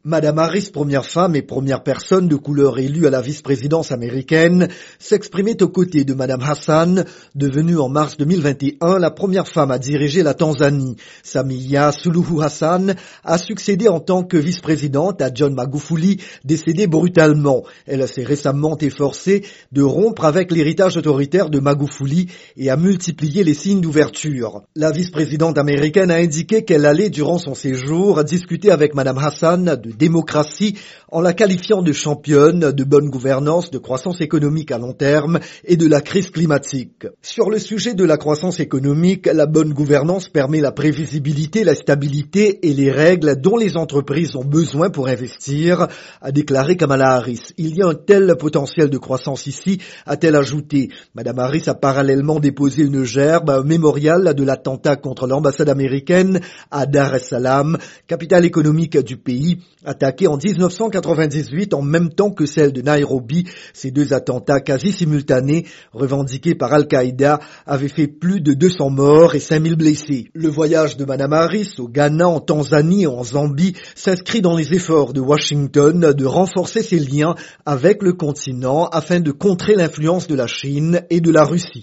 Madame Harris, première femme et première personne de couleur élue à la vice-présidence américaine, s'exprimait aux côtés de Madame Hassan, devenue en mars 2021 la première femme à diriger la Tanzanie. Samia Suluhu Hassan a succédé en tant que vice-présidente à John Magufuli, décédé brutalement. Elle s'est récemment efforcée de rompre avec l'héritage autoritaire de Magufuli et a multiplié les signes d'ouverture. La vice-présidente américaine a indiqué qu'elle allait, durant son séjour, discuter avec Madame Hassan de démocratie en la qualifiant de championne de bonne gouvernance, de croissance économique à long terme et de la crise climatique. Sur le sujet de la croissance économique, la bonne gouvernance permet la prévisibilité, la stabilité et les règles dont les entreprises ont besoin pour investir, a déclaré Kamala Harris. Il y a un tel potentiel de croissance ici, a-t-elle ajouté. Madame Harris a parallèlement déposé une gerbe à un mémorial de l'attentat contre l'ambassade américaine à Dar es Salaam, capitale économique du pays, attaquée en 1998 en même temps que celle de Nairobi. Ces deux attentats quasi simultanés, revendiqués par Al-Qaïda, avaient fait plus de 200 morts et 5000 blessés. Le voyage de Madame Harris au Ghana, en Tanzanie et en Zambie s'inscrit dans les efforts de Washington de renforcer ses liens avec le continent afin de contrer l'influence de la Chine et de la Russie.